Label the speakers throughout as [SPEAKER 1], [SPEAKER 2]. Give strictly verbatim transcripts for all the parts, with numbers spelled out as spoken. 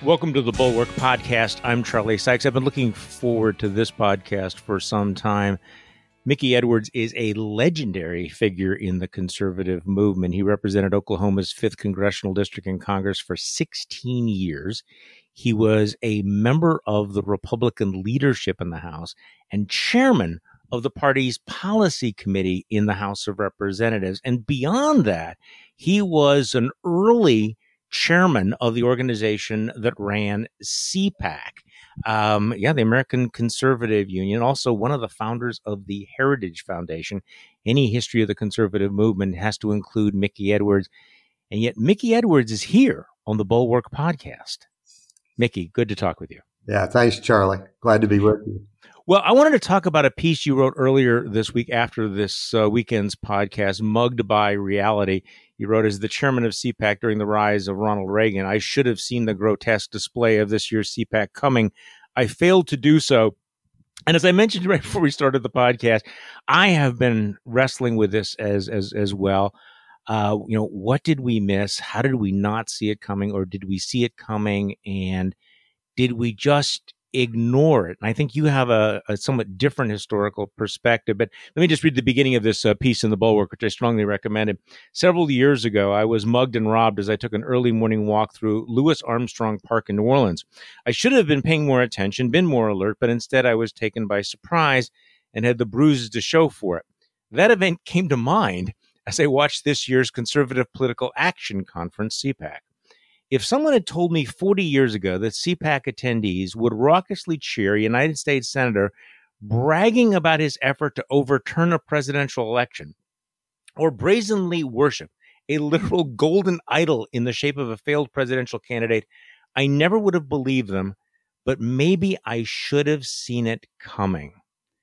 [SPEAKER 1] Welcome to the Bulwark Podcast. I'm Charlie Sykes. I've been looking forward to this podcast for some time. Mickey Edwards is a legendary figure in the conservative movement. He represented Oklahoma's fifth Congressional District in Congress for sixteen years. He was a member of the Republican leadership in the House and chairman of the party's policy committee in the House of Representatives. And beyond that, he was an early chairman of the organization that ran C PAC. Um, yeah, the American Conservative Union, also one of the founders of the Heritage Foundation. Any history of the conservative movement has to include Mickey Edwards. And yet Mickey Edwards is here on the Bulwark Podcast. Mickey, good to talk with you.
[SPEAKER 2] Yeah, thanks, Charlie. Glad to be with you.
[SPEAKER 1] Well, I wanted to talk about a piece you wrote earlier this week after this uh, weekend's podcast, Mugged by Reality. You wrote, as the chairman of C PAC during the rise of Ronald Reagan, I should have seen the grotesque display of this year's C PAC coming. I failed to do so. And as I mentioned right before we started the podcast, I have been wrestling with this as as as well. Uh, you know, what did we miss? How did we not see it coming? Or did we see it coming? And did we just ignore it? And I think you have a, a somewhat different historical perspective. But let me just read the beginning of this uh, piece in the Bulwark, which I strongly recommended. Several years ago, I was mugged and robbed as I took an early morning walk through Louis Armstrong Park in New Orleans. I should have been paying more attention, been more alert, but instead I was taken by surprise and had the bruises to show for it. That event came to mind as I watched this year's Conservative Political Action Conference, C PAC. If someone had told me forty years ago that C PAC attendees would raucously cheer a United States senator bragging about his effort to overturn a presidential election, or brazenly worship a literal golden idol in the shape of a failed presidential candidate, I never would have believed them, but maybe I should have seen it coming.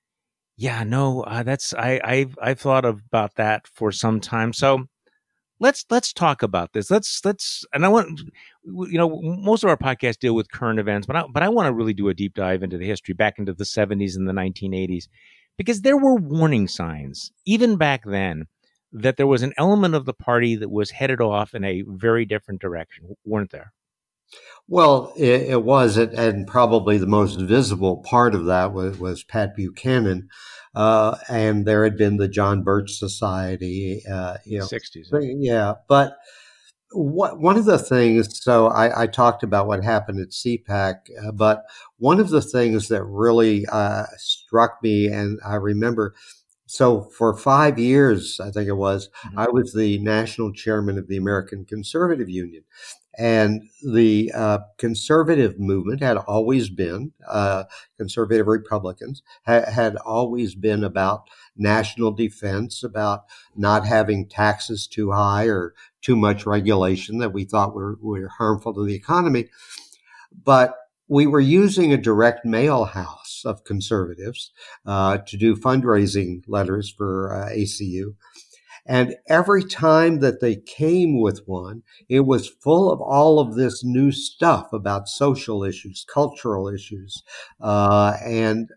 [SPEAKER 1] Yeah, no, uh, that's I, I've I've thought about that for some time. So Let's let's talk about this. Let's let's and I want you know most of our podcasts deal with current events, but I, but I want to really do a deep dive into the history back into the seventies and the nineteen eighties, because there were warning signs even back then that there was an element of the party that was headed off in a very different direction, weren't there?
[SPEAKER 2] Well, it, it was, and probably the most visible part of that was, was Pat Buchanan. Uh, and there had been the John Birch Society, uh, you know,
[SPEAKER 1] sixties.
[SPEAKER 2] Yeah. But what, one of the things, so I, I talked about what happened at C PAC, uh, but one of the things that really uh, struck me, and I remember, so for five years, I think it was, mm-hmm. I was the national chairman of the American Conservative Union. And the uh, conservative movement had always been, uh, conservative Republicans ha- had always been about national defense, about not having taxes too high or too much regulation that we thought were, were harmful to the economy. But we were using a direct mail house of conservatives uh, to do fundraising letters for uh, A C U. And every time that they came with one, it was full of all of this new stuff about social issues, cultural issues. Uh, and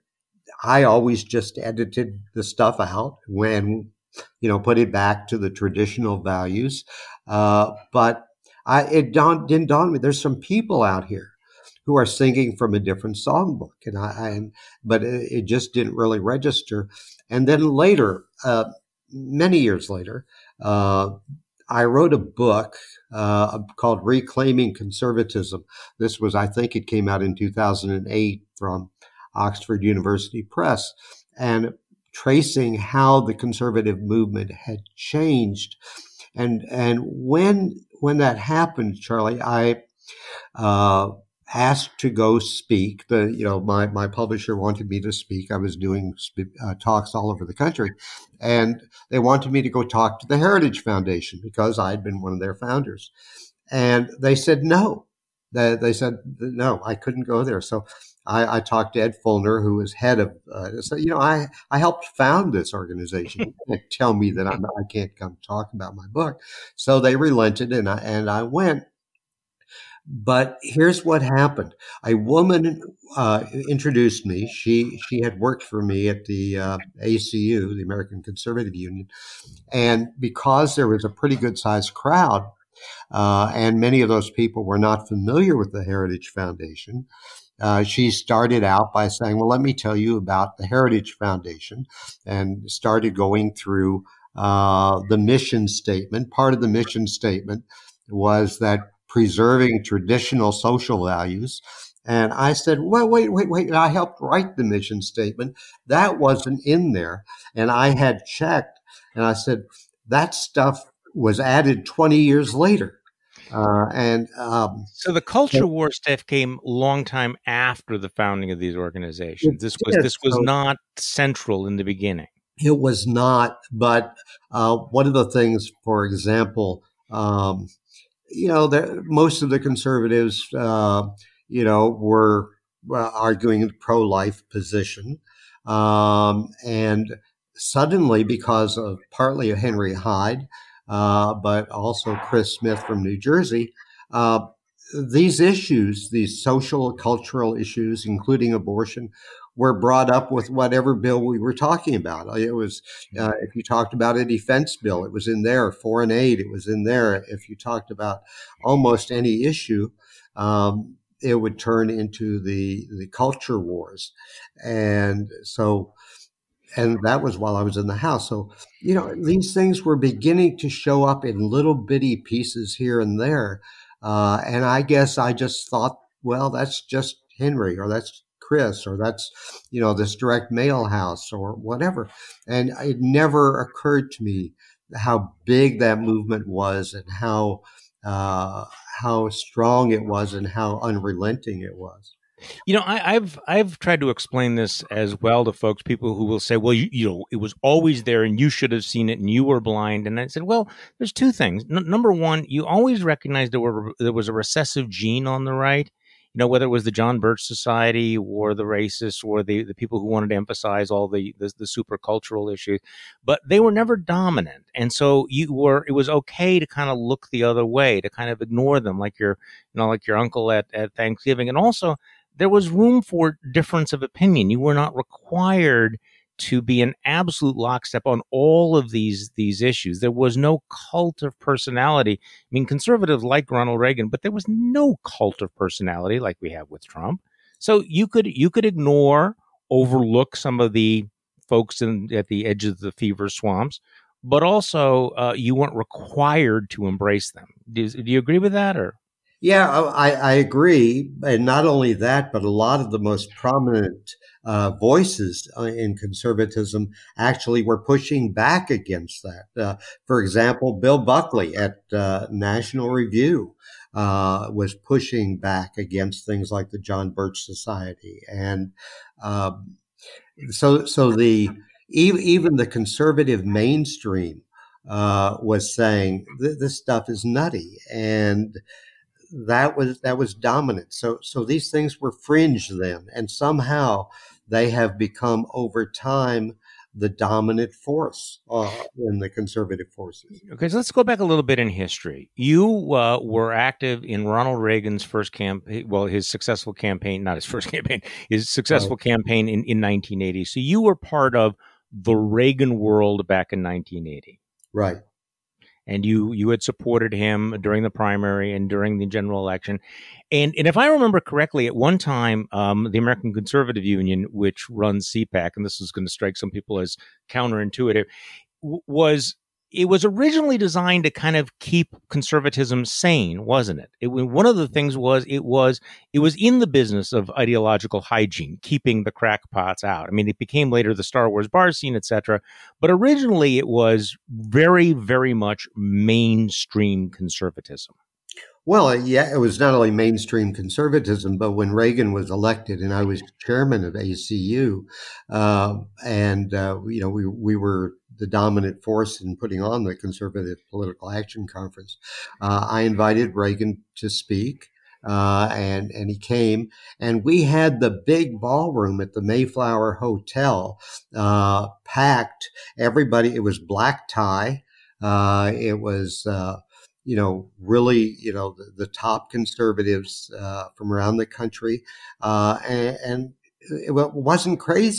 [SPEAKER 2] I always just edited the stuff out when, you know, put it back to the traditional values. Uh, but I, it dawned, didn't dawn on me. There's some people out here who are singing from a different songbook. And I, I but it, it just didn't really register. And then later, uh, many years later, uh, I wrote a book uh, called Reclaiming Conservatism. This was, I think it came out in two thousand eight from Oxford University Press, and tracing how the conservative movement had changed. And and when when that happened, Charlie, I uh, asked to go speak. The you know my my publisher wanted me to speak. I was doing uh, talks all over the country, and they wanted me to go talk to the Heritage Foundation because I had been one of their founders. And they said no. They, they said no, I couldn't go there. So I, I talked to Ed Fulner, who was head of. Uh, said, you know, I I helped found this organization. You can't tell me that I'm, I can't come talk about my book. So they relented, and I and I went. But here's what happened. A woman uh, introduced me. She she had worked for me at the uh, A C U, the American Conservative Union. And because there was a pretty good sized crowd, Uh, and many of those people were not familiar with the Heritage Foundation. Uh, she started out by saying, well, let me tell you about the Heritage Foundation, and started going through uh, the mission statement. Part of the mission statement was that preserving traditional social values. And I said, well, wait, wait, wait. And I helped write the mission statement. That wasn't in there. And I had checked, and I said, that stuff was added twenty years later. Uh, and um,
[SPEAKER 1] so the culture war stuff came a long time after the founding of these organizations. This was
[SPEAKER 2] did.
[SPEAKER 1] this was
[SPEAKER 2] So
[SPEAKER 1] not central in the beginning.
[SPEAKER 2] It was not. But uh, one of the things, for example, um, you know, the, most of the conservatives, uh, you know, were uh, arguing the pro-life position, um, and suddenly, because of partly of Henry Hyde, uh, but also Chris Smith from New Jersey, uh, these issues, these social, cultural issues, including abortion, were brought up with whatever bill we were talking about. It was, uh, if you talked about a defense bill, it was in there. Foreign aid, it was in there. If you talked about almost any issue, um, it would turn into the the culture wars. And so, and that was while I was in the House. So, you know, these things were beginning to show up in little bitty pieces here and there. Uh, and I guess I just thought, well, that's just Henry, or that's Chris, or that's, you know, this direct mail house, or whatever. And it never occurred to me how big that movement was, and how uh, how strong it was, and how unrelenting it was.
[SPEAKER 1] You know, I, I've I've tried to explain this as well to folks, people who will say, well, you, you know, it was always there and you should have seen it and you were blind. And I said, well, there's two things. N- number one, you always recognized there were there was a recessive gene on the right. You know, whether it was the John Birch Society or the racists or the, the people who wanted to emphasize all the, the the super cultural issues, but they were never dominant. And so you were, it was okay to kind of look the other way, to kind of ignore them, like your, you know, like your uncle at, at Thanksgiving. And also, there was room for difference of opinion. You were not required to be an absolute lockstep on all of these these issues. There was no cult of personality. I mean, conservatives liked Ronald Reagan, but there was no cult of personality like we have with Trump. So you could you could ignore, overlook some of the folks in, at the edge of the fever swamps, but also uh, you weren't required to embrace them. Do, do you agree with that, or?
[SPEAKER 2] Yeah, I, I agree. And not only that, but a lot of the most prominent uh, voices in conservatism actually were pushing back against that. Uh, for example, Bill Buckley at uh, National Review uh, was pushing back against things like the John Birch Society. And um, so, so the even the conservative mainstream uh, was saying this stuff is nutty. And that was that was dominant. So so these things were fringe then, and somehow they have become over time the dominant force uh, in the conservative forces.
[SPEAKER 1] Okay, so let's go back a little bit in history. You uh, were active in Ronald Reagan's first campaign, well, his successful campaign, not his first campaign, his successful right. campaign in, in nineteen eighty. So you were part of the Reagan world back in nineteen eighty.
[SPEAKER 2] Right.
[SPEAKER 1] And you you had supported him during the primary and during the general election. And and if I remember correctly, at one time, um, the American Conservative Union, which runs C PAC, and this is going to strike some people as counterintuitive, w- was it was originally designed to kind of keep conservatism sane, wasn't it? It one of the things was it was it was in the business of ideological hygiene, keeping the crackpots out. I mean, it became later the Star Wars bar scene, et cetera. But originally, it was very, very much mainstream conservatism.
[SPEAKER 2] Well, yeah, it was not only mainstream conservatism, but when Reagan was elected, and I was chairman of A C U, uh, and uh, you know, we we were the dominant force in putting on the Conservative Political Action Conference. Uh, I invited Reagan to speak, uh, and and he came, and we had the big ballroom at the Mayflower Hotel uh, packed. Everybody, it was black tie. Uh, it was. Uh, you know, really, you know, the, the top conservatives uh, from around the country. Uh, and, and it wasn't crazy.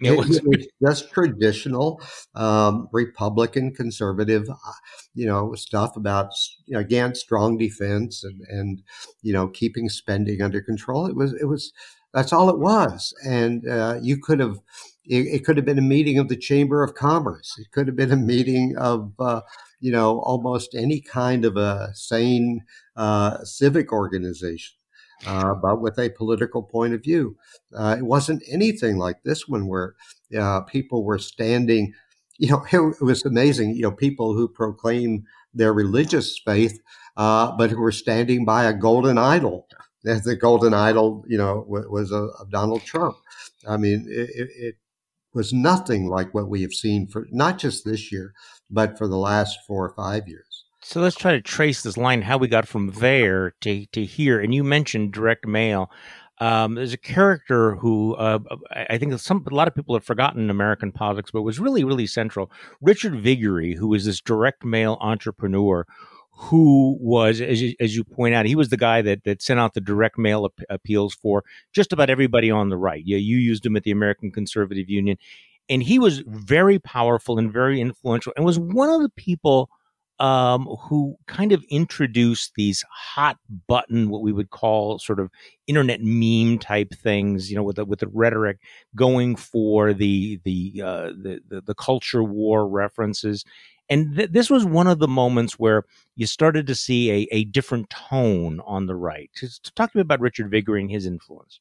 [SPEAKER 1] It
[SPEAKER 2] It,
[SPEAKER 1] was.
[SPEAKER 2] it was just traditional um, Republican conservative, uh, you know, stuff about you know, again strong defense and and you know keeping spending under control. It was it was that's all it was, and uh, you could have. It, it could have been a meeting of the Chamber of Commerce. It could have been a meeting of, uh, you know, almost any kind of a sane uh, civic organization, uh, but with a political point of view. Uh, it wasn't anything like this one where uh, people were standing, you know, it, was amazing, you know, people who proclaim their religious faith, uh, but who were standing by a golden idol. The golden idol, you know, was a, of Donald Trump. I mean, it, it was nothing like what we have seen for not just this year, but for the last four or five years.
[SPEAKER 1] So let's try to trace this line, how we got from there to, to here. And you mentioned direct mail. Um, there's a character who uh, I think some a lot of people have forgotten in American politics, but was really, really central. Richard Viguerie, who was this direct mail entrepreneur who was, as you, as you point out, he was the guy that, that sent out the direct mail ap- appeals for just about everybody on the right. Yeah, you used him at the American Conservative Union. And he was very powerful and very influential and was one of the people um, who kind of introduced these hot button, what we would call sort of internet meme type things, you know, with the, with the rhetoric going for the the uh, the, the the culture war references. And th- this was one of the moments where you started to see a, a different tone on the right. Just talk to me about Richard Viguerie and his influence.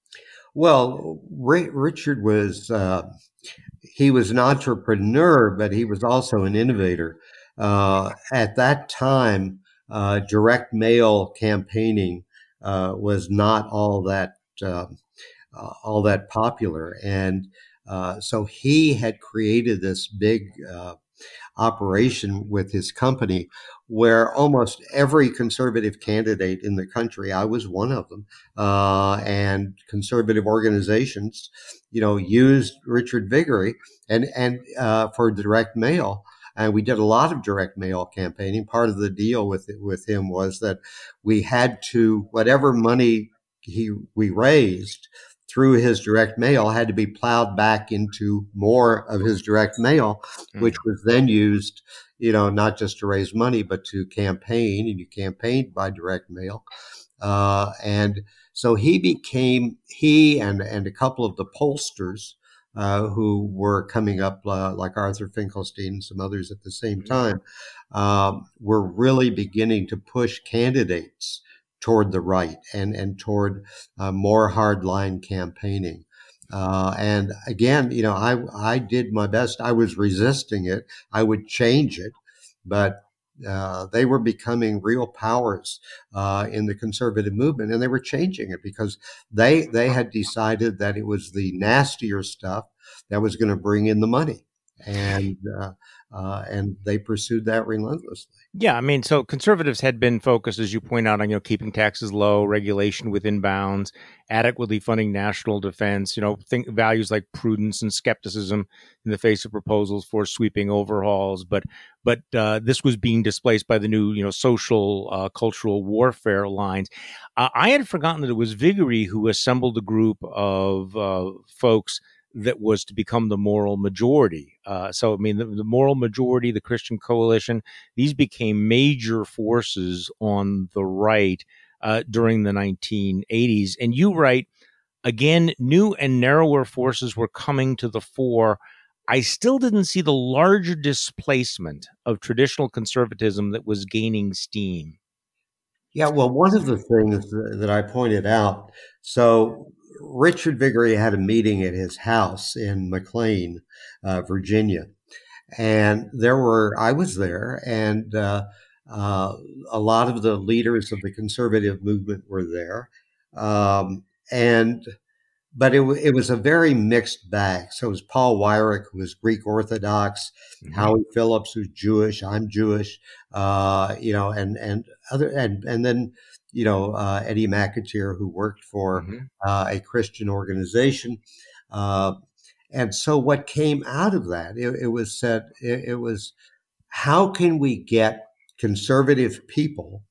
[SPEAKER 2] Well, Ray, Richard was uh, he was an entrepreneur, but he was also an innovator. Uh, at that time, uh, direct mail campaigning uh, was not all that uh, uh, all that popular, and uh, so he had created this big uh, operation with his company where almost every conservative candidate in the country, I was one of them, uh, and conservative organizations, you know, used Richard Viguerie and, and, uh, for direct mail. And we did a lot of direct mail campaigning. Part of the deal with with him was that we had to, whatever money he we raised through his direct mail had to be plowed back into more of his direct mail, which was then used, you know, not just to raise money, but to campaign, and you campaigned by direct mail. Uh, and so he became, he and, and a couple of the pollsters uh, who were coming up, uh, like Arthur Finkelstein and some others at the same time, um, were really beginning to push candidates toward the right and, and toward uh, more hardline campaigning. Uh, and again, you know, I, I did my best. I was resisting it. I would change it, but uh, they were becoming real powers uh, in the conservative movement, and they were changing it because they they had decided that it was the nastier stuff that was going to bring in the money, and uh, uh, and they pursued that relentlessly.
[SPEAKER 1] Yeah, I mean, so conservatives had been focused, as you point out, on you know keeping taxes low, regulation within bounds, adequately funding national defense. You know, think values like prudence and skepticism in the face of proposals for sweeping overhauls. But but uh, this was being displaced by the new you know social uh, cultural warfare lines. Uh, I had forgotten that it was Viguerie who assembled a group of uh, folks that was to become the moral majority. Uh, so, I mean, the, the moral majority, the Christian Coalition, these became major forces on the right uh, during the nineteen eighties. And you write, again, new and narrower forces were coming to the fore. I still didn't see the larger displacement of traditional conservatism that was gaining steam.
[SPEAKER 2] Yeah, well, one of the things that I pointed out, so Richard Viguerie had a meeting at his house in McLean, uh, Virginia. And there were, I was there, and uh, uh, a lot of the leaders of the conservative movement were there. Um, and but it, it was a very mixed bag. So it was Paul Weyrich, who was Greek Orthodox, mm-hmm. Howie Phillips, who's Jewish, I'm Jewish, uh, you know, and and other and and then you know uh, Eddie McAteer, who worked for mm-hmm. uh, a Christian organization. Uh, and so what came out of that, it, it was said, it, it was, how can we get conservative people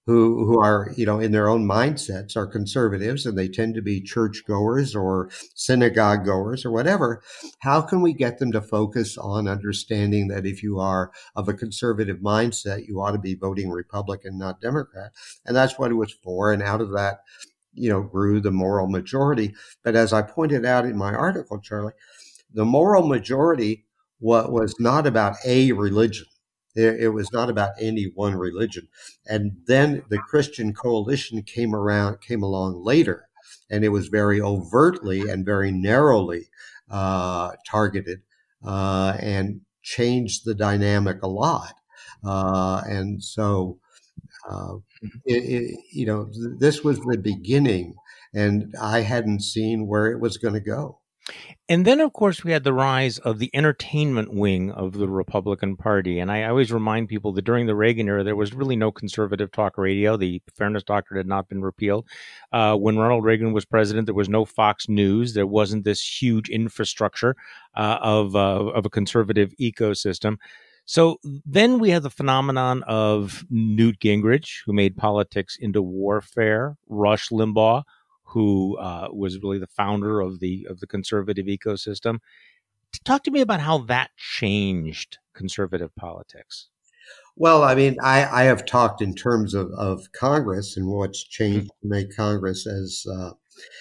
[SPEAKER 2] who who are, you know, in their own mindsets are conservatives, and they tend to be church goers or synagogue goers or whatever. How can we get them to focus on understanding that if you are of a conservative mindset, you ought to be voting Republican, not Democrat? And that's what it was for. And out of that, you know, grew the moral majority. But as I pointed out in my article, Charlie, the moral majority what was not about a religion. It was not about any one religion. And then the Christian coalition came around, came along later, and it was very overtly and very narrowly uh, targeted uh, and changed the dynamic a lot. Uh, and so, uh, it, it, you know, th- this was the beginning, and I hadn't seen where it was going to go.
[SPEAKER 1] And then, of course, we had the rise of the entertainment wing of the Republican Party. And I always remind people that during the Reagan era, there was really no conservative talk radio. The Fairness Doctrine had not been repealed. Uh, when Ronald Reagan was president, there was no Fox News. There wasn't this huge infrastructure uh, of, uh, of a conservative ecosystem. So then we had the phenomenon of Newt Gingrich, who made politics into warfare, Rush Limbaugh, who uh, was really the founder of the of the conservative ecosystem. Talk to me about how that changed conservative politics.
[SPEAKER 2] Well, I mean, I, I have talked in terms of, of Congress and what's changed mm-hmm. to make Congress as uh,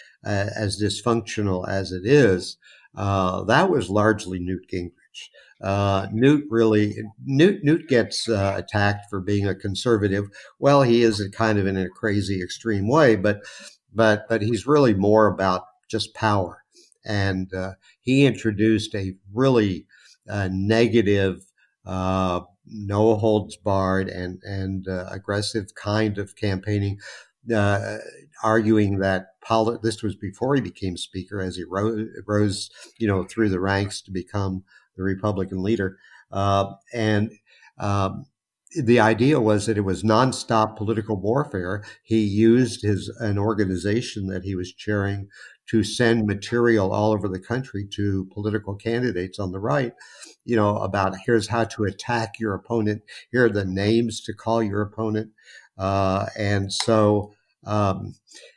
[SPEAKER 2] as dysfunctional as it is. Uh, that was largely Newt Gingrich. Uh, Newt really, Newt, Newt gets uh, attacked for being a conservative. Well, he is kind of in a crazy, extreme way, but But but he's really more about just power. And uh, he introduced a really uh, negative, uh, no holds barred and, and uh, aggressive kind of campaigning, uh, arguing that poli- this was before he became speaker, as he rose, rose, you know, through the ranks to become the Republican leader. Uh, and um, The idea was that it was nonstop political warfare. He used his an organization that he was chairing to send material all over the country to political candidates on the right, you know, about here's how to attack your opponent. Here are the names to call your opponent. Uh, and so um,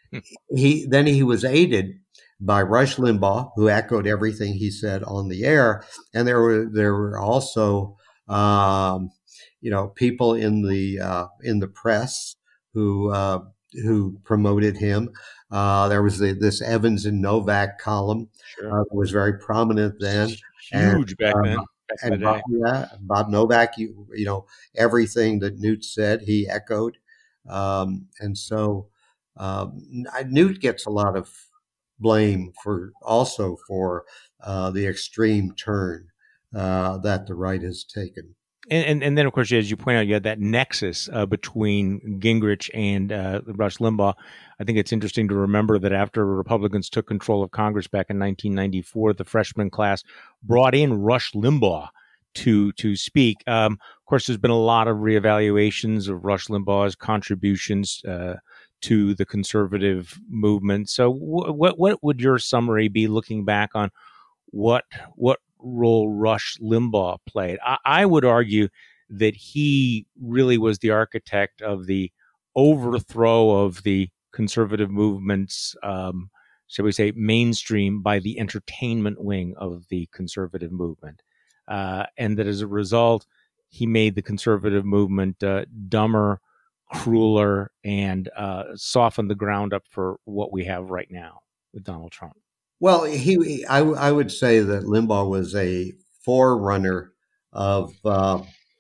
[SPEAKER 2] he then he was aided by Rush Limbaugh, who echoed everything he said on the air. And there were there were also um, you know, people in the uh, in the press who uh, who promoted him. Uh, there was the, this Evans and Novak column sure. uh, that was very prominent then.
[SPEAKER 1] Huge
[SPEAKER 2] and,
[SPEAKER 1] back then.
[SPEAKER 2] Uh, and Bob, yeah, Bob Novak, you, you know, everything that Newt said, he echoed. Um, and so um, Newt gets a lot of blame for also for uh, the extreme turn uh, that the right has taken.
[SPEAKER 1] And, and and then, of course, as you point out, you had that nexus uh, between Gingrich and uh, Rush Limbaugh. I think it's interesting to remember that after Republicans took control of Congress back in nineteen ninety-four, the freshman class brought in Rush Limbaugh to to speak. Um, of course, there's been a lot of reevaluations of Rush Limbaugh's contributions uh, to the conservative movement. So, w- what what would your summary be, looking back on what what role Rush Limbaugh played? I, I would argue that he really was the architect of the overthrow of the conservative movement's, um, shall we say, mainstream by the entertainment wing of the conservative movement. Uh, and that as a result, he made the conservative movement uh, dumber, crueler, and uh, softened the ground up for what we have right now with Donald Trump.
[SPEAKER 2] Well, he, I, I would say that Limbaugh was a forerunner of, uh,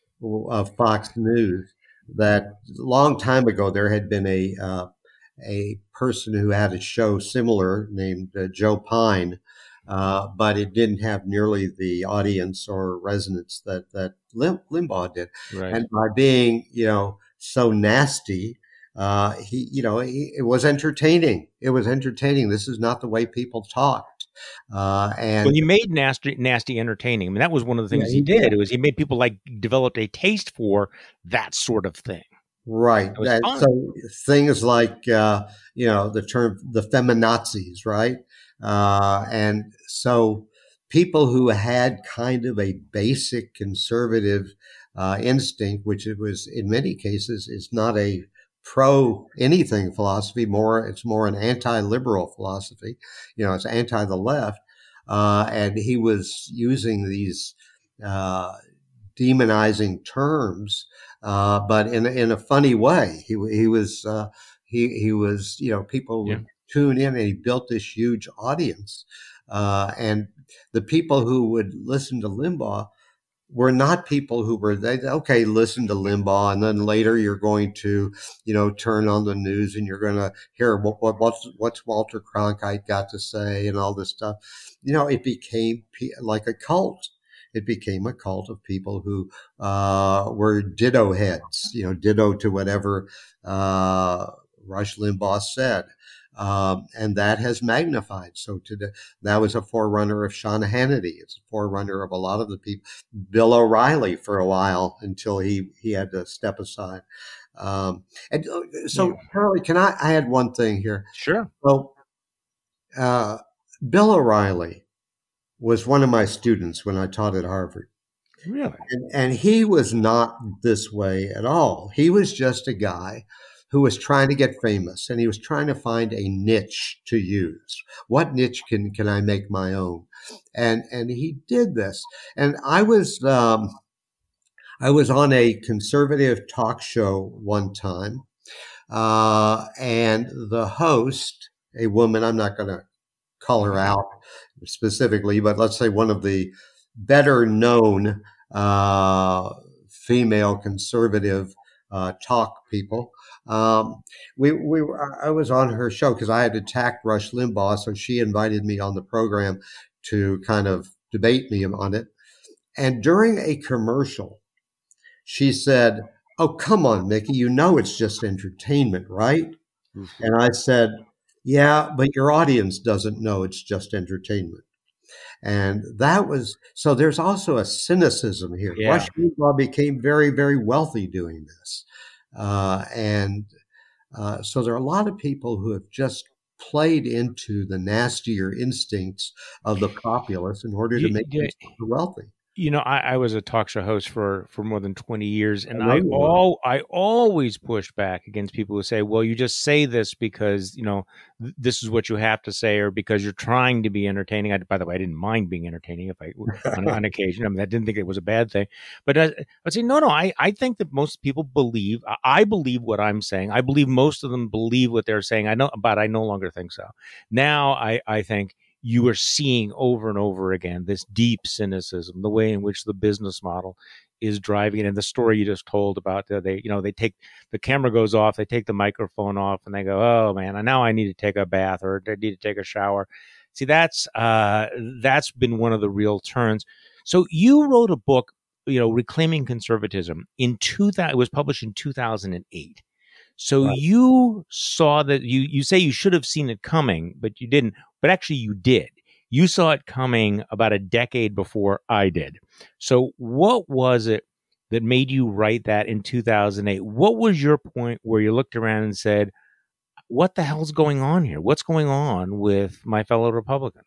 [SPEAKER 2] of Fox News. That a long time ago, there had been a, uh, a person who had a show similar named uh, Joe Pine, uh, but it didn't have nearly the audience or resonance that, that Lim, Limbaugh did. Right. And by being, you know, so nasty, Uh, he, you know, he, it was entertaining. It was entertaining. This is not the way people talked. Uh, and
[SPEAKER 1] well, he made nasty, nasty entertaining. I mean, that was one of the things yeah, he, he did. did. It was he made people like developed a taste for that sort of thing.
[SPEAKER 2] Right. That, so things like, uh, you know, the term, the feminazis, right? Uh, and so people who had kind of a basic conservative uh, instinct, which it was in many cases is not a pro anything philosophy. More, it's more an anti-liberal philosophy. You know, it's anti the left, uh, and he was using these uh, demonizing terms, uh, but in in a funny way. He he was uh, he he was you know people
[SPEAKER 1] Yeah.
[SPEAKER 2] would tune in, and he built this huge audience, uh, and the people who would listen to Limbaugh were not people who were they okay listen to Limbaugh, and then later you're going to you know turn on the news and you're going to hear what, what what's what's Walter Cronkite got to say and all this stuff. You know, it became like a cult. It became a cult of people who uh, were ditto heads, you know, ditto to whatever uh, Rush Limbaugh said. Um, and that has magnified. So today, that was a forerunner of Sean Hannity. It's a forerunner of a lot of the people. Bill O'Reilly for a while until he, he had to step aside. Um, and uh, so,
[SPEAKER 1] Yeah.
[SPEAKER 2] Charlie, can I, I had one thing here.
[SPEAKER 1] Sure.
[SPEAKER 2] Well, uh, Bill O'Reilly was one of my students when I taught at Harvard.
[SPEAKER 1] Really?
[SPEAKER 2] And, and he was not this way at all. He was just a guy who was trying to get famous, and he was trying to find a niche to use. What niche can, can I make my own? And, and he did this. And I was, um, I was on a conservative talk show one time, uh, and the host, a woman, I'm not going to call her out specifically, but let's say one of the better known uh, female conservative uh, talk people. Um, we, we, I was on her show because I had attacked Rush Limbaugh, so she invited me on the program to kind of debate me on it. And during a commercial, she said, "Oh, come on, Mickey, you know it's just entertainment, right?" Mm-hmm. And I said, "Yeah, but your audience doesn't know it's just entertainment." And that was, so there's also a cynicism here.
[SPEAKER 1] Yeah.
[SPEAKER 2] Rush Limbaugh became very, very wealthy doing this. Uh, and uh, so there are a lot of people who have just played into the nastier instincts of the populace in order to make
[SPEAKER 1] Yeah.
[SPEAKER 2] themselves wealthy.
[SPEAKER 1] You know, I, I was a talk show host for, for more than twenty years, and
[SPEAKER 2] I
[SPEAKER 1] I
[SPEAKER 2] know you were.
[SPEAKER 1] all I always push back against people who say, "Well, you just say this because you know th- this is what you have to say, or because you're trying to be entertaining." I, by the way, I didn't mind being entertaining if I on, on occasion. I mean, I didn't think it was a bad thing, but I, I'd say no, no. I, I think that most people believe. I, I believe what I'm saying. I believe most of them believe what they're saying. I know, but I no longer think so. Now, I I think. You are seeing over and over again this deep cynicism, the way in which the business model is driving it. And the story you just told about uh, they, you know, they take the camera goes off, they take the microphone off, and they go, "Oh man, now I need to take a bath or I need to take a shower." See, that's uh, that's been one of the real turns. So you wrote a book, you know, Reclaiming Conservatism in two thousand. It was published in two thousand eight. So right. You saw that you, you say you should have seen it coming, but you didn't. But actually you did. You saw it coming about a decade before I did. So what was it that made you write that in two thousand eight? What was your point where you looked around and said, what the hell's going on here? What's going on with my fellow Republicans?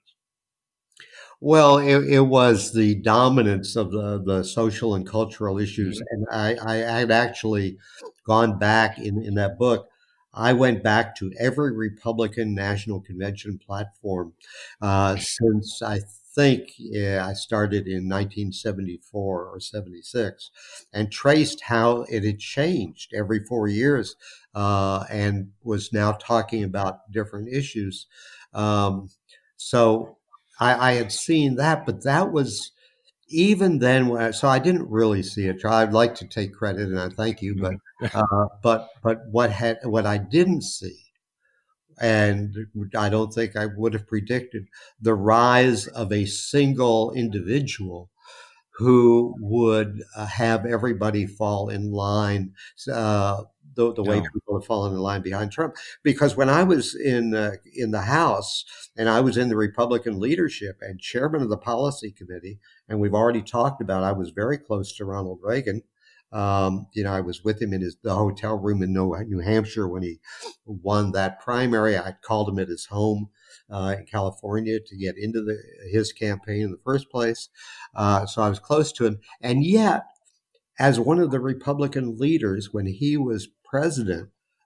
[SPEAKER 2] Well, it, it was the dominance of the, the social and cultural issues. Mm-hmm. And I, I had actually gone back in, in that book. I went back to every Republican National Convention platform uh, since I think yeah, I started in nineteen seventy-four or seventy-six and traced how it had changed every four years uh, and was now talking about different issues. Um, so I, I had seen that, but that was even then. When I, so I didn't really see it. I'd like to take credit, and I thank you, but uh, but but what had what I didn't see, and I don't think I would have predicted the rise of a single individual who would uh, have everybody fall in line. Uh, The, the way no. people have fallen in line behind Trump. Because when I was in uh, in the House and I was in the Republican leadership and chairman of the policy committee, and we've already talked about, I was very close to Ronald Reagan. Um, you know, I was with him in his the hotel room in New Hampshire when he won that primary. I called him at his home uh, in California to get into the, his campaign in the first place. Uh, so I was close to him. And yet, as one of the Republican leaders, when he was president,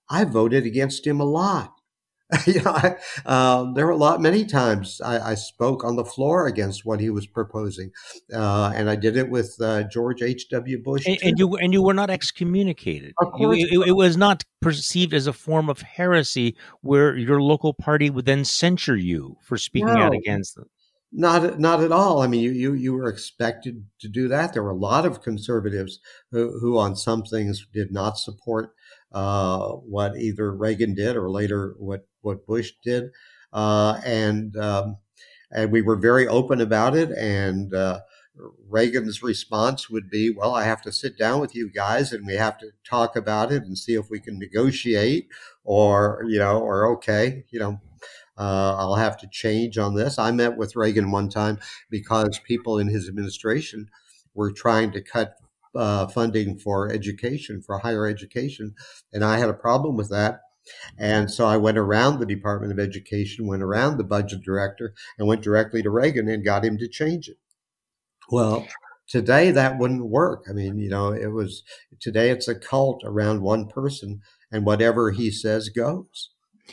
[SPEAKER 2] I voted against him a lot. you know, I, um, there were a lot, many times I, I spoke on the floor against what he was proposing, uh, and I did it with uh, George H W. Bush
[SPEAKER 1] And,
[SPEAKER 2] too.
[SPEAKER 1] and you and you were not excommunicated.
[SPEAKER 2] Of
[SPEAKER 1] You,
[SPEAKER 2] course,
[SPEAKER 1] it, it was not perceived as a form of heresy where your local party would then censure you for speaking out
[SPEAKER 2] no,
[SPEAKER 1] against them.
[SPEAKER 2] not not at all. I mean, you you you were expected to do that. There were a lot of conservatives who, who on some things did not support uh, what either Reagan did or later what what Bush did, uh, and um, and we were very open about it. And uh, Reagan's response would be, "Well, I have to sit down with you guys, and we have to talk about it and see if we can negotiate, or you know, or okay, you know." Uh, I'll have to change on this. I met with Reagan one time because people in his administration were trying to cut uh, funding for education, for higher education. And I had a problem with that. And so I went around the Department of Education, went around the budget director, and went directly to Reagan and got him to change it. Well, today that wouldn't work. I mean, you know, it was today it's a cult around one person, and whatever he says goes.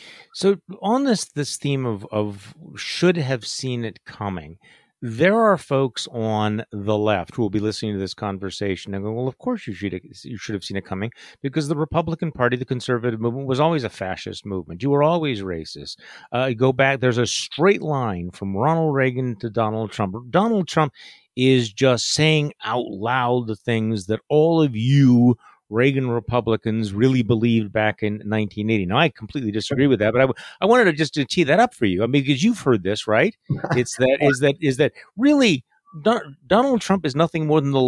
[SPEAKER 1] So on this this theme of of should have seen it coming, there are folks on the left who will be listening to this conversation and go, "Well, of course you should you should have seen it coming because the Republican Party, the conservative movement, was always a fascist movement. You were always racist. Uh, go back. There's a straight line from Ronald Reagan to Donald Trump. Donald Trump is just saying out loud the things that all of you Reagan Republicans really believed back in nineteen eighty. Now, I completely disagree with that, but I, I wanted to just to tee that up for you. I mean, because you've heard this, right? It's that is that is that really Don, Donald Trump is nothing more than the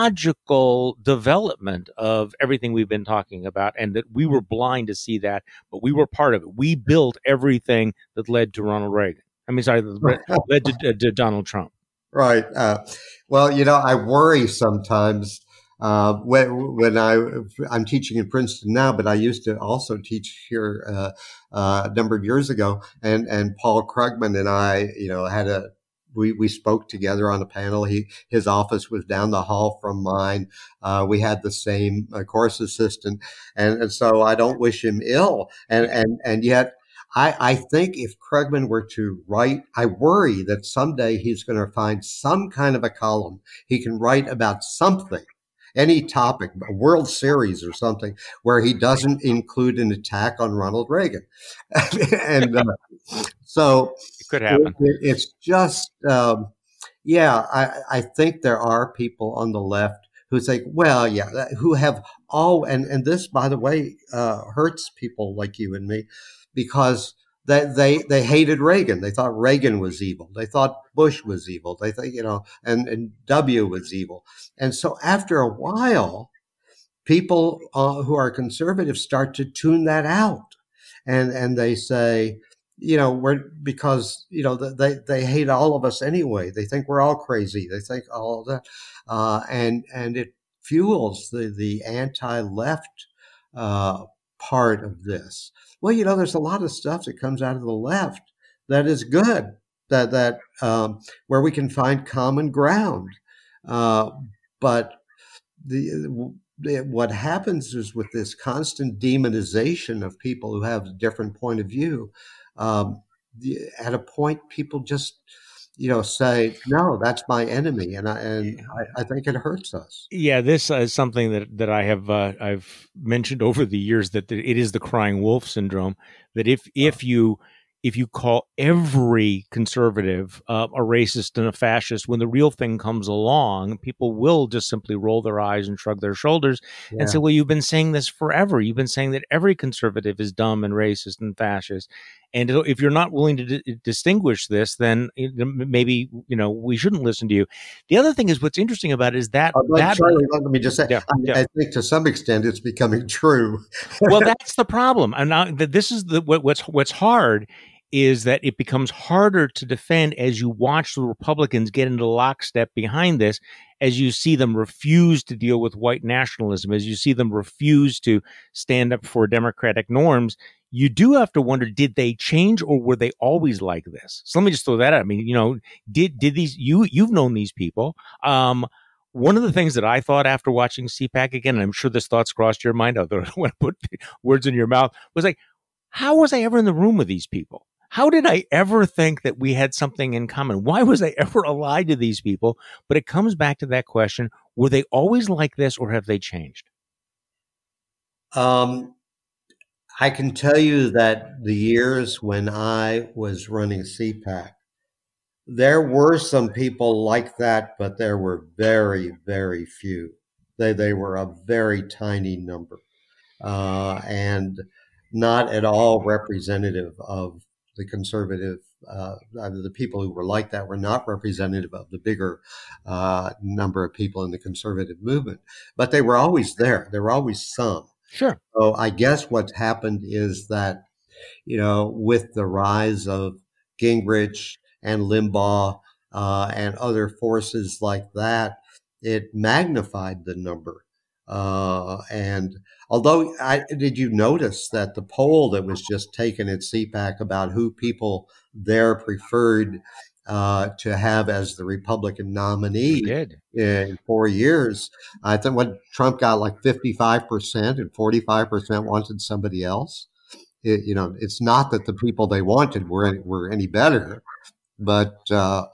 [SPEAKER 1] logical development of everything we've been talking about, and that we were blind to see that, but we were part of it. We built everything that led to Ronald Reagan. I mean, sorry, led to, to Donald Trump.
[SPEAKER 2] Right. Uh, well, you know, I worry sometimes. Uh, when, when I, I'm teaching in Princeton now, but I used to also teach here uh, uh, a number of years ago. And, and Paul Krugman and I, you know, had a, we, we spoke together on a panel. He, his office was down the hall from mine. Uh, we had the same uh, course assistant. And, and so I don't wish him ill. And, and, and yet I, I think if Krugman were to write, I worry that someday he's going to find some kind of a column he can write about something. Any topic, a World Series or something, where he doesn't include an attack on Ronald Reagan. and uh, so
[SPEAKER 1] it could happen.
[SPEAKER 2] It, it's just, um, yeah, I, I think there are people on the left who think, well, yeah, who have all, and, and this, by the way, uh, hurts people like you and me because They, they they hated Reagan. They thought Reagan was evil. They thought Bush was evil. They think, you know, and, and W was evil. And so after a while, people uh, who are conservative start to tune that out. And and they say, you know, we're because, you know, they, they hate all of us anyway. They think we're all crazy. They think all of that. Uh, and, and it fuels the, the anti-left uh, part of this. Well, you know, there's a lot of stuff that comes out of the left that is good, that that um, where we can find common ground. Uh, but the, the what happens is with this constant demonization of people who have a different point of view, um, the, at a point, people just you know, say, no, that's my enemy. And I, and I, I think it hurts us.
[SPEAKER 1] Yeah, this is something that, that I have, uh, I've mentioned over the years that it is the crying wolf syndrome, that if, if you, if you call every conservative uh, a racist and a fascist, when the real thing comes along, people will just simply roll their eyes and shrug their shoulders yeah. and say, well, you've been saying this forever. You've been saying that every conservative is dumb and racist and fascist. And if you're not willing to d- distinguish this, then maybe, you know, we shouldn't listen to you. The other thing is what's interesting about it is that...
[SPEAKER 2] Uh,
[SPEAKER 1] that
[SPEAKER 2] Charlie, let me just say,
[SPEAKER 1] yeah,
[SPEAKER 2] I,
[SPEAKER 1] yeah.
[SPEAKER 2] I think to some extent it's becoming true.
[SPEAKER 1] Well, that's the problem. And now this is the what, what's what's hard is that it becomes harder to defend as you watch the Republicans get into lockstep behind this, as you see them refuse to deal with white nationalism, as you see them refuse to stand up for democratic norms. You do have to wonder, did they change or were they always like this? So let me just throw that out. I mean, you know, did did these, you, you've known these people. Um, One of the things that I thought after watching C PAC again, and I'm sure this thought's crossed your mind, although I don't want to put words in your mouth, was like, how was I ever in the room with these people? How did I ever think that we had something in common? Why was I ever allied to these people? But it comes back to that question, were they always like this or have they changed?
[SPEAKER 2] Um, I can tell you that the years when I was running C PAC, there were some people like that, but there were very, very few. They they were a very tiny number, uh, and not at all representative of the conservative. Uh, the people who were like that were not representative of the bigger uh, number of people in the conservative movement, but they were always there. There were always some.
[SPEAKER 1] Sure.
[SPEAKER 2] So I guess what's happened is that, you know, with the rise of Gingrich and Limbaugh uh, and other forces like that, it magnified the number. Uh, and although I did you notice that the poll that was just taken at C PAC about who people there preferred uh, to have as the Republican nominee
[SPEAKER 1] did.
[SPEAKER 2] in four years, I think what Trump got like fifty-five percent and forty-five percent wanted somebody else. It, you know, it's not that the people they wanted were any, were any better, but uh,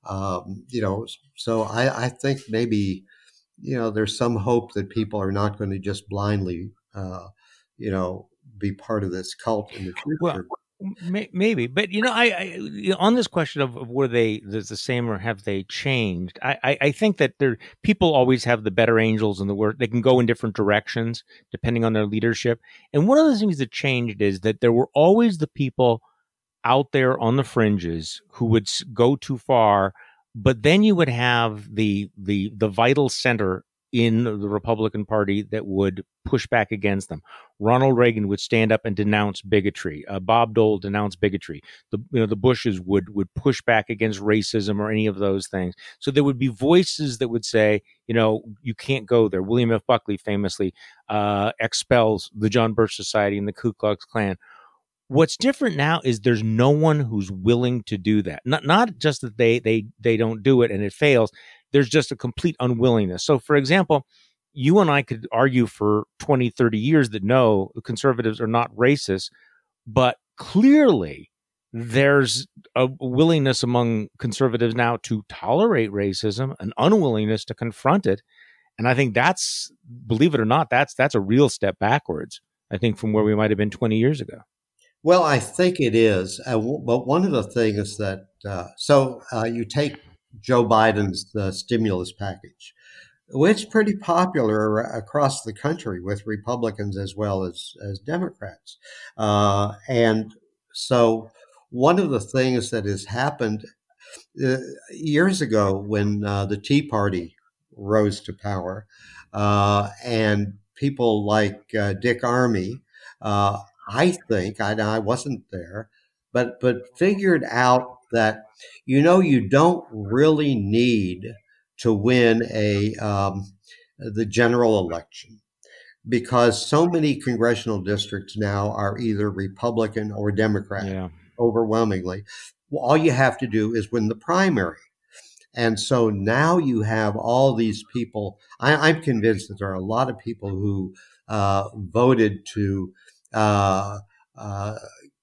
[SPEAKER 2] um, you know, so I, I think maybe, you know, there's some hope that people are not going to just blindly, uh, you know, be part of this cult in the future.
[SPEAKER 1] Well, maybe, but you know, I, I you know, on this question of, of were they the same or have they changed? I, I, I think that there people always have the better angels and the worst. They can go in different directions depending on their leadership. And one of the things that changed is that there were always the people out there on the fringes who would go too far, but then you would have the the the vital center in the Republican Party that would push back against them. Ronald Reagan would stand up and denounce bigotry. Uh, Bob Dole denounced bigotry. The you know the Bushes would would push back against racism or any of those things. So there would be voices that would say, you know, you can't go there. William F. Buckley famously uh, expels the John Birch Society and the Ku Klux Klan. What's different now is there's no one who's willing to do that. Not not just that they they they don't do it and it fails. There's just a complete unwillingness. So, for example, you and I could argue for twenty, thirty years that no, the conservatives are not racist, but clearly there's a willingness among conservatives now to tolerate racism, an unwillingness to confront it. And I think that's, believe it or not, that's that's a real step backwards, I think, from where we might have been twenty years ago.
[SPEAKER 2] Well, I think it is. Uh, w- but one of the things that, uh, so uh, you take Joe Biden's uh, stimulus package, which is pretty popular across the country with Republicans as well as, as Democrats. Uh, and so one of the things that has happened uh, years ago when uh, the Tea Party rose to power uh, and people like uh, Dick Armey, uh, I think, I, I wasn't there, but but figured out that, you know, you don't really need to win a um, the general election because so many congressional districts now are either Republican or Democrat,
[SPEAKER 1] Yeah.
[SPEAKER 2] overwhelmingly. Well, all you have to do is win the primary. And so now you have all these people. I, I'm convinced that there are a lot of people who uh, voted to uh, uh,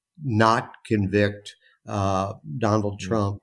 [SPEAKER 2] not convict uh, Donald Trump,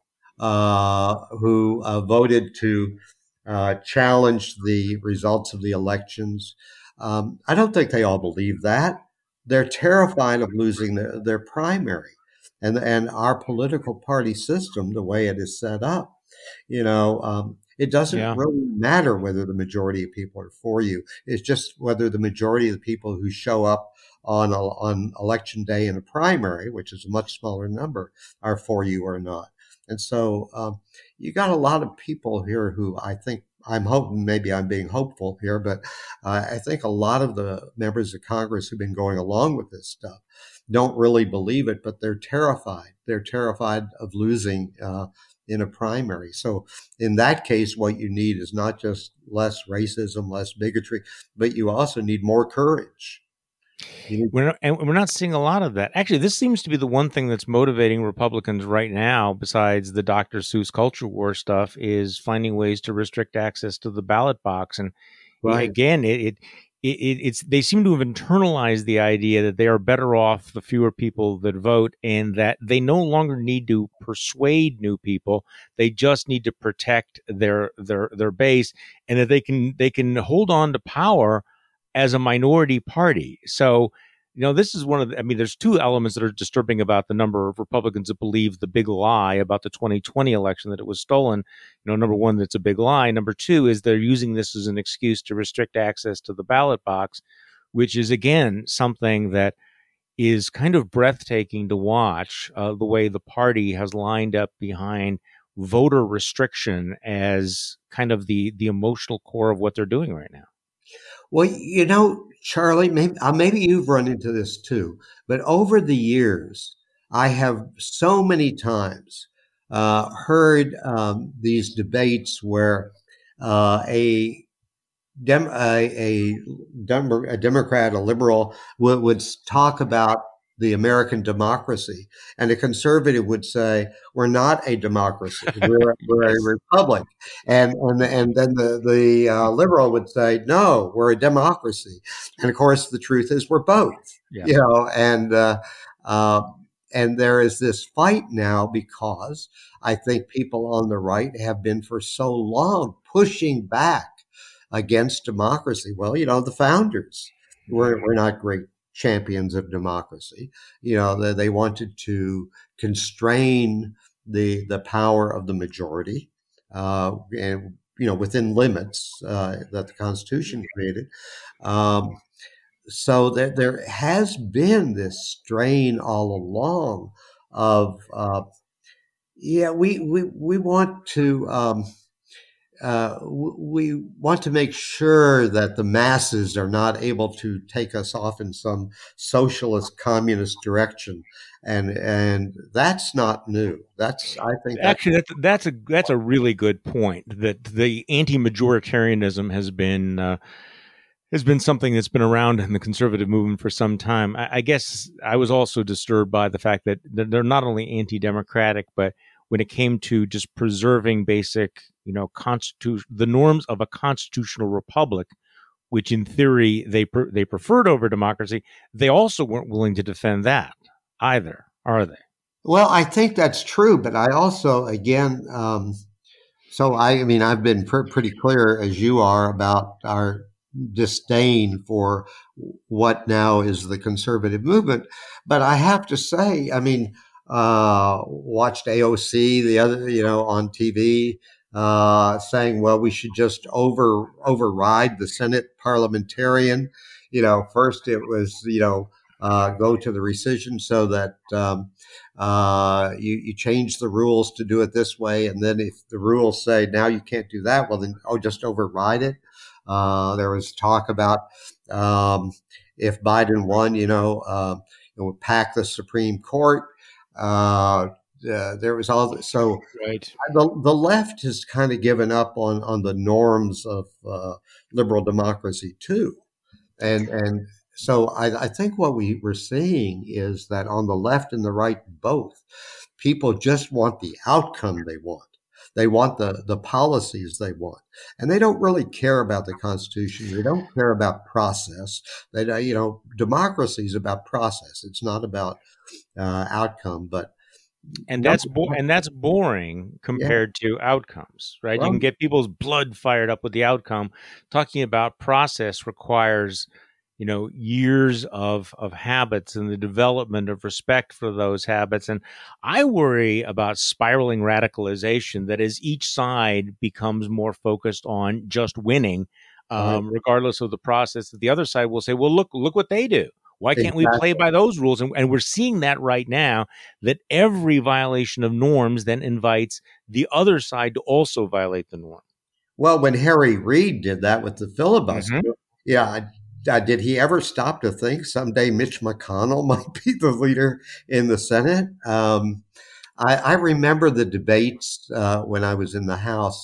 [SPEAKER 2] uh, who uh, voted to uh, challenge the results of the elections. Um, I don't think they all believe that. They're terrified of losing their, their primary. And, and our political party system, the way it is set up, you know, um, it doesn't
[SPEAKER 1] Yeah.
[SPEAKER 2] really matter whether the majority of people are for you. It's just whether the majority of the people who show up on a, on election day in a primary, which is a much smaller number, are for you or not. And so um, you got a lot of people here who I think I'm hoping, maybe I'm being hopeful here, but uh, I think a lot of the members of Congress who've been going along with this stuff don't really believe it, but they're terrified. They're terrified of losing uh, in a primary. So in that case, what you need is not just less racism, less bigotry, but you also need more courage. You need-
[SPEAKER 1] We're not, and we're not seeing a lot of that. Actually, this seems to be the one thing that's motivating Republicans right now, besides the Doctor Seuss culture war stuff, is finding ways to restrict access to the ballot box. And i-
[SPEAKER 2] right.
[SPEAKER 1] again, it, it, it it's they seem to have internalized the idea that they are better off the fewer people that vote, and that they no longer need to persuade new people. They just need to protect their their their base, and that they can they can hold on to power as a minority party. So, you know, this is one of the, I mean, there's two elements that are disturbing about the number of Republicans that believe the big lie about the twenty twenty election, that it was stolen. You know, number one, that's a big lie. Number two is they're using this as an excuse to restrict access to the ballot box, which is, again, something that is kind of breathtaking to watch, uh, the way the party has lined up behind voter restriction as kind of the, the emotional core of what they're doing right now.
[SPEAKER 2] Well, you know, Charlie, maybe, uh, maybe you've run into this too, but over the years, I have so many times uh, heard um, these debates where uh, a, Dem- a, a, Dem- a Democrat, a liberal, would, would talk about the American democracy, and a conservative would say, "We're not a democracy; we're, we're a
[SPEAKER 1] Yes.
[SPEAKER 2] republic." And and and then the the uh, liberal would say, "No, we're a democracy." And of course, the truth is, we're both.
[SPEAKER 1] Yeah.
[SPEAKER 2] You know, and uh, uh, and there is this fight now because I think people on the right have been for so long pushing back against democracy. Well, you know, the founders were, were not great champions of democracy. You know, they, they wanted to constrain the the power of the majority, uh, and you know, within limits uh, that the Constitution created. Um, so there there has been this strain all along of uh, yeah, we we we want to. Um, uh, we want to make sure that the masses are not able to take us off in some socialist communist direction, and and that's not new. That's I think that's
[SPEAKER 1] Actually, that's that's a that's a really good point. That the anti-majoritarianism has been uh, has been something that's been around in the conservative movement for some time. I, I guess I was also disturbed by the fact that they're not only anti-democratic, but when it came to just preserving basic, you know, constitution, the norms of a constitutional republic, which in theory they pre- they preferred over democracy, they also weren't willing to defend that either, are they?
[SPEAKER 2] well. I think that's true, but I also again. Um, so I, I mean, I've been pr- pretty clear as you are about our disdain for what now is the conservative movement, but I have to say, I mean, uh, watched A O C the other, you know, on T V, uh, saying, well, we should just over override the Senate parliamentarian. You know, first it was, you know, uh, go to the rescission so that um, uh, you, you change the rules to do it this way. And then if the rules say now you can't do that, well, then, oh, just override it. Uh, there was talk about um, if Biden won, you know, uh, it would pack the Supreme Court. Uh, uh, there was all so
[SPEAKER 1] Right.
[SPEAKER 2] the the left has kind of given up on on the norms of uh, liberal democracy too, and and so I, I think what we we're seeing is that on the left and the right both, people just want the outcome they want. They want the the policies they want, and they don't really care about the Constitution. They don't care about process. They you know democracy is about process. It's not about uh, outcome. But
[SPEAKER 1] And
[SPEAKER 2] no,
[SPEAKER 1] that's bo- and that's boring
[SPEAKER 2] yeah,
[SPEAKER 1] compared to outcomes, right? You
[SPEAKER 2] well,
[SPEAKER 1] can get people's blood fired up with the outcome. Talking about process requires, you know, years of of habits and the development of respect for those habits. And I worry about spiraling radicalization, that as each side becomes more focused on just winning,
[SPEAKER 2] right,
[SPEAKER 1] um, regardless of the process, that the other side will say, well, look, look what they do. Why can't we play
[SPEAKER 2] exactly.
[SPEAKER 1] by those rules? And, and we're seeing that right now, that every violation of norms then invites the other side to also violate the norm.
[SPEAKER 2] Well, when Harry Reid did that with the filibuster,
[SPEAKER 1] Mm-hmm.
[SPEAKER 2] yeah, uh, did he ever stop to think someday Mitch McConnell might be the leader in the Senate? Um, I, I remember the debates uh, when I was in the House,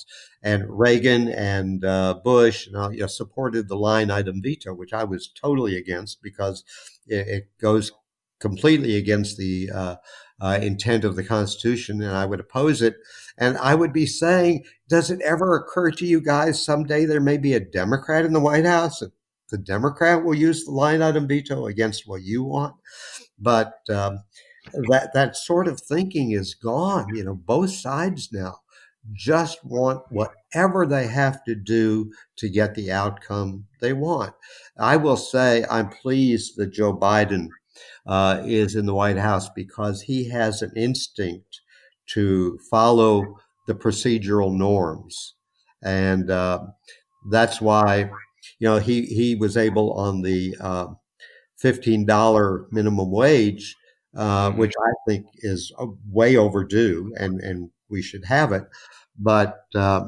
[SPEAKER 2] and Reagan and uh, Bush uh, you know, supported the line item veto, which I was totally against because it, it goes completely against the uh, uh, intent of the Constitution, and I would oppose it. And I would be saying, does it ever occur to you guys someday there may be a Democrat in the White House? The Democrat will use the line item veto against what you want. But um, that that sort of thinking is gone. You know, both sides now just want whatever they have to do to get the outcome they want. I will say I'm pleased that Joe Biden uh, is in the White House because he has an instinct to follow the procedural norms. And uh, that's why, you know, he, he was able on the uh, fifteen dollars minimum wage, uh, mm-hmm. which I think is way overdue, and, and we should have it. But uh,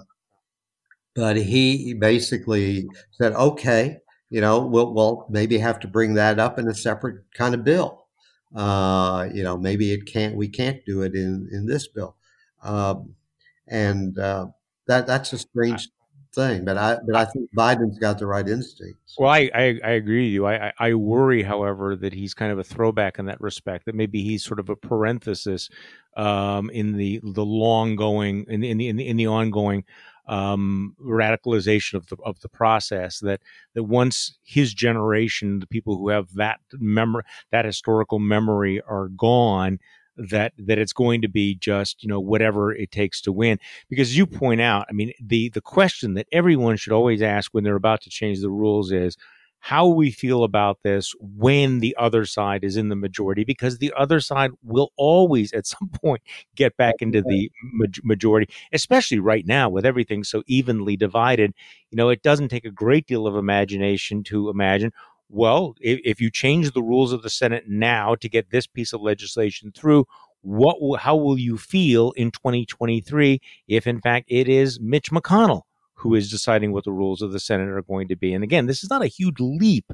[SPEAKER 2] but he basically said, okay, you know, we'll, we'll maybe have to bring that up in a separate kind of bill. Uh, you know, maybe it can't, we can't do it in, in this bill. Um, and uh, that that's a strange thing, but I but I think Biden's got the right instincts.
[SPEAKER 1] Well, I, I, I agree with you. I, I worry, however, that he's kind of a throwback in that respect, that maybe he's sort of a parenthesis um, in the the long going in the in the in the, in the ongoing um, radicalization of the of the process. That that once his generation, the people who have that memory, that historical memory, are gone, that that it's going to be just, you know, whatever it takes to win. Because as you point out, I mean, the the question that everyone should always ask when they're about to change the rules is how we feel about this when the other side is in the majority, because the other side will always at some point get back into the ma- majority, especially right now with everything so evenly divided. You know, it doesn't take a great deal of imagination to imagine, well, if, if you change the rules of the Senate now to get this piece of legislation through, what will, how will you feel in twenty twenty-three if, in fact, it is Mitch McConnell who is deciding what the rules of the Senate are going to be? And again, this is not a huge leap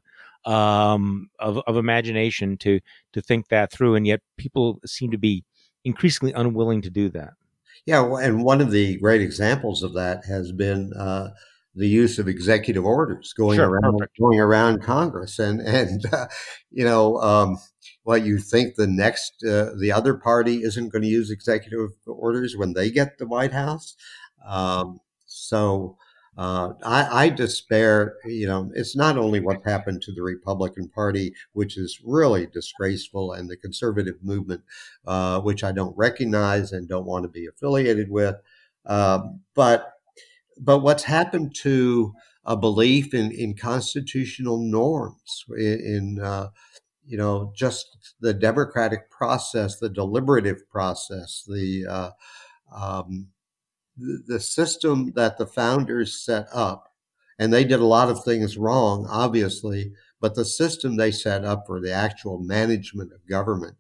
[SPEAKER 1] um, of, of imagination to to think that through, and yet people seem to be increasingly unwilling to do that.
[SPEAKER 2] Yeah, and one of the great examples of that has been uh, the use of executive orders going sure, around perfect. going around Congress, and and uh, you know um, what you think the next uh, the other party isn't going to use executive orders when they get the White House. Um, so uh, I, I despair. You know, it's not only what happened to the Republican Party, which is really disgraceful, and the conservative movement, uh, which I don't recognize and don't want to be affiliated with, uh, but But what's happened to a belief in, in constitutional norms, in, in uh, you know, just the democratic process, the deliberative process, the, uh, um, the the system that the founders set up, and they did a lot of things wrong, obviously, but the system they set up for the actual management of government,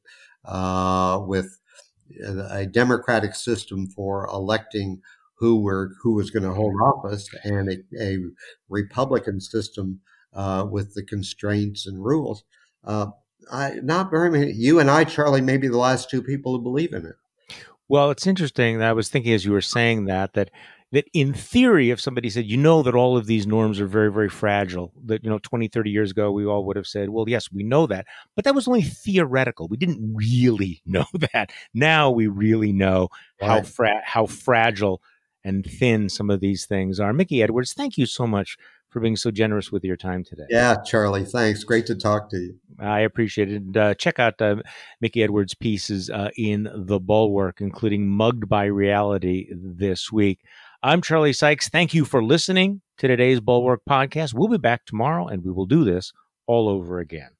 [SPEAKER 2] uh, with a democratic system for electing who were who was going to hold office, and a, a Republican system uh, with the constraints and rules. Uh, I, not very many. You and I, Charlie, may be the last two people who believe in it.
[SPEAKER 1] Well, it's interesting that I was thinking as you were saying that that that in theory, if somebody said, you know, that all of these norms are very, very fragile, that, you know, twenty, thirty years ago, we all would have said, well, yes, we know that. But that was only theoretical. We didn't really know that. Now we really know right. how fra- how fragile and thin some of these things are. Mickey Edwards, thank you so much for being so generous with your time today.
[SPEAKER 2] Yeah, Charlie, thanks. Great to talk to you.
[SPEAKER 1] I appreciate it. And, uh, check out uh, Mickey Edwards' pieces uh, in The Bulwark, including Mugged by Reality this week. I'm Charlie Sykes. Thank you for listening to today's Bulwark podcast. We'll be back tomorrow, and we will do this all over again.